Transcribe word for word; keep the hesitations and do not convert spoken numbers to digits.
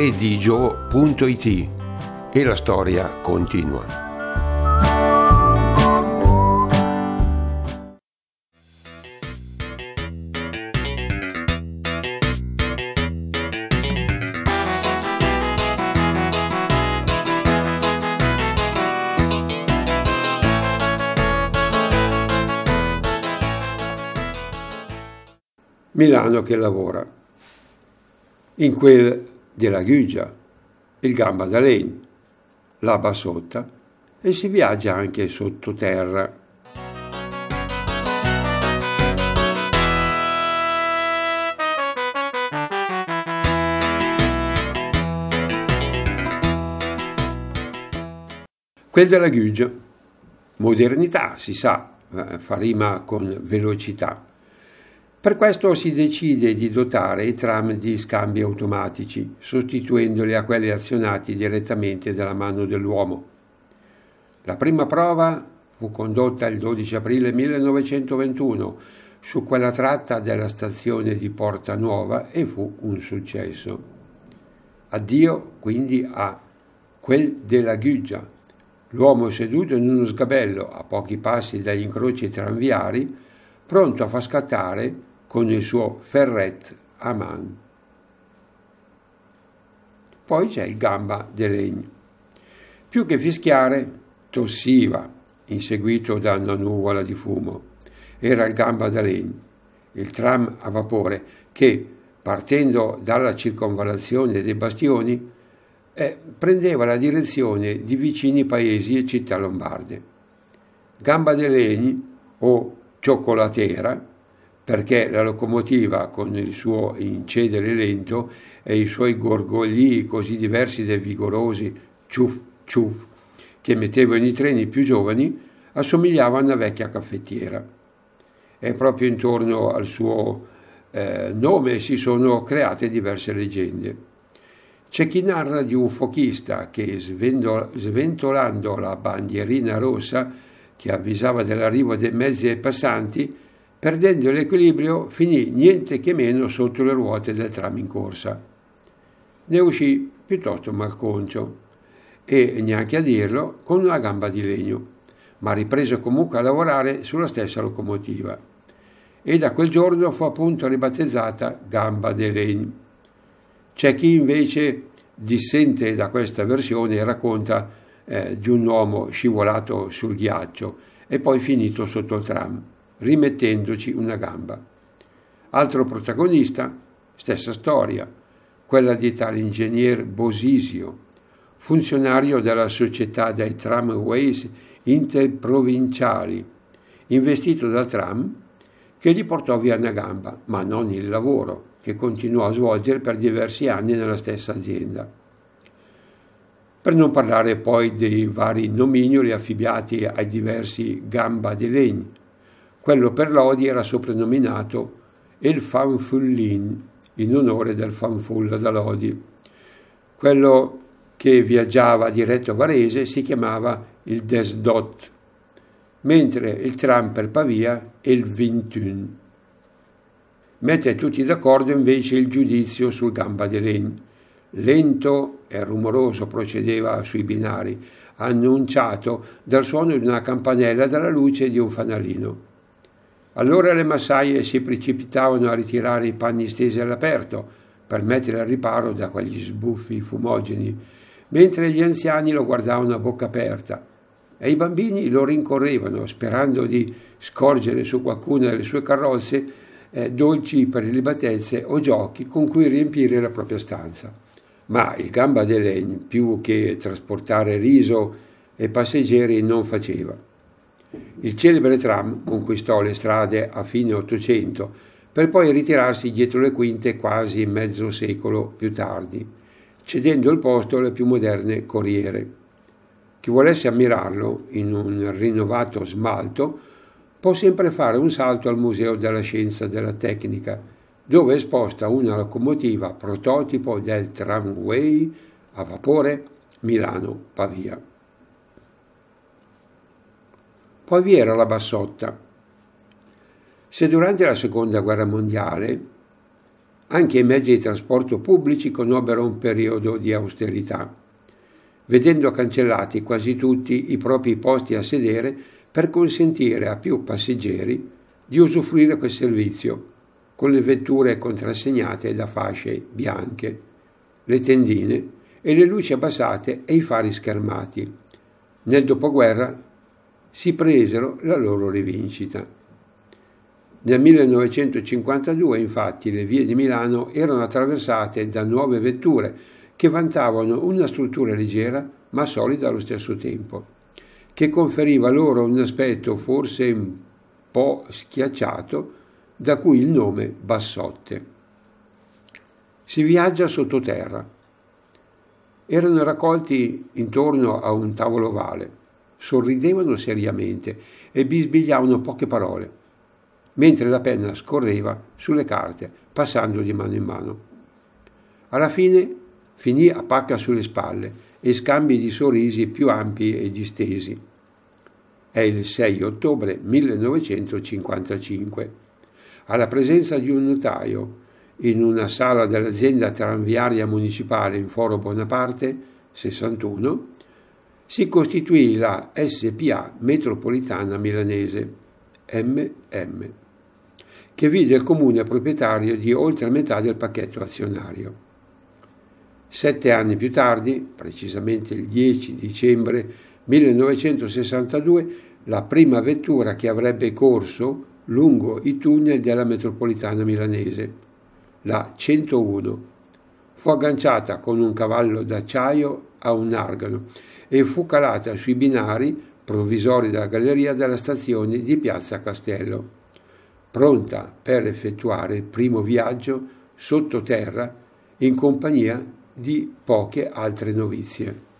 edigio punto it e la storia continua. Milano che lavora. In quel della Guggia, il Gamba da Legno, la Bassotta, e si viaggia anche sottoterra. Quel della Guggia, modernità, si sa, fa rima con velocità. Per questo si decide di dotare i tram di scambi automatici, sostituendoli a quelli azionati direttamente dalla mano dell'uomo. La prima prova fu condotta il dodici aprile millenovecentoventuno su quella tratta della stazione di Porta Nuova e fu un successo. Addio quindi a quel della Guggia, l'uomo seduto in uno sgabello a pochi passi dagli incroci tranviari, pronto a far scattare con il suo ferret a mano. Poi c'è il Gamba de Legno. Più che fischiare, tossiva, inseguito da una nuvola di fumo. Era il Gamba da Legno, il tram a vapore che, partendo dalla circonvallazione dei bastioni, eh, prendeva la direzione di vicini paesi e città lombarde. Gamba de Legno, o cioccolatera, perché la locomotiva, con il suo incedere lento e i suoi gorgogli così diversi dai vigorosi ciuff ciuff che mettevano i treni più giovani, assomigliava a una vecchia caffettiera. E proprio intorno al suo eh, nome si sono create diverse leggende. C'è chi narra di un fochista che, svendol- sventolando la bandierina rossa che avvisava dell'arrivo dei mezzi ai passanti, perdendo l'equilibrio, finì niente che meno sotto le ruote del tram in corsa. Ne uscì piuttosto malconcio e, neanche a dirlo, con una gamba di legno, ma riprese comunque a lavorare sulla stessa locomotiva. E da quel giorno fu appunto ribattezzata Gamba de Legno. C'è chi invece dissente da questa versione e racconta eh, di un uomo scivolato sul ghiaccio e poi finito sotto il tram, rimettendoci una gamba. Altro protagonista, stessa storia, quella di tale ingegner Bosisio, funzionario della società dei tramways interprovinciali, investito dal tram che gli portò via una gamba, ma non il lavoro, che continuò a svolgere per diversi anni nella stessa azienda. Per non parlare poi dei vari nomignoli affibbiati ai diversi Gamba di Legno. Quello per Lodi era soprannominato il Fanfullin, in onore del fanfulla da Lodi. Quello che viaggiava diretto a Varese si chiamava il Desdot, mentre il tram per Pavia il Vintun. Mette tutti d'accordo invece il giudizio sul Gamba di Legno. Lento e rumoroso procedeva sui binari, annunciato dal suono di una campanella e dalla luce di un fanalino. Allora le massaie si precipitavano a ritirare i panni stesi all'aperto per mettere al riparo da quegli sbuffi fumogeni, mentre gli anziani lo guardavano a bocca aperta e i bambini lo rincorrevano sperando di scorgere su qualcuna delle sue carrozze eh, dolci per ribatezze o giochi con cui riempire la propria stanza. Ma il Gamba de Legno, più che trasportare riso e passeggeri, non faceva. Il celebre tram conquistò le strade a fine Ottocento per poi ritirarsi dietro le quinte quasi mezzo secolo più tardi, cedendo il posto alle più moderne corriere. Chi volesse ammirarlo in un rinnovato smalto può sempre fare un salto al Museo della Scienza e della Tecnica, dove è esposta una locomotiva prototipo del tramway a vapore Milano-Pavia. Poi vi era la Bassotta. Se durante la Seconda Guerra Mondiale Anche i mezzi di trasporto pubblici conobbero un periodo di austerità, vedendo cancellati quasi tutti i propri posti a sedere per consentire a più passeggeri di usufruire quel servizio, con le vetture contrassegnate da fasce bianche, le tendine e le luci abbassate e i fari schermati. Nel dopoguerra si presero la loro rivincita. Nel millenovecentocinquantadue, infatti, le vie di Milano erano attraversate da nuove vetture che vantavano una struttura leggera ma solida allo stesso tempo, che conferiva loro un aspetto forse un po' schiacciato, da cui il nome Bassotte. Si viaggia sottoterra. Erano raccolti intorno a un tavolo ovale, sorridevano seriamente e bisbigliavano poche parole, mentre la penna scorreva sulle carte, passando di mano in mano. Alla fine finì a pacca sulle spalle e scambi di sorrisi più ampi e distesi. È il sei ottobre millenovecentocinquantacinque. Alla presenza di un notaio in una sala dell'azienda tranviaria municipale in Foro Bonaparte, sessantuno, si costituì la S P A Metropolitana Milanese, M M, che vide il comune proprietario di oltre metà del pacchetto azionario. Sette anni più tardi, precisamente il dieci dicembre millenovecentosessantadue, la prima vettura che avrebbe corso lungo i tunnel della metropolitana milanese, la centouno, fu agganciata con un cavallo d'acciaio a un argano e fu calata sui binari provvisori della galleria della stazione di Piazza Castello, pronta per effettuare il primo viaggio sottoterra in compagnia di poche altre novizie.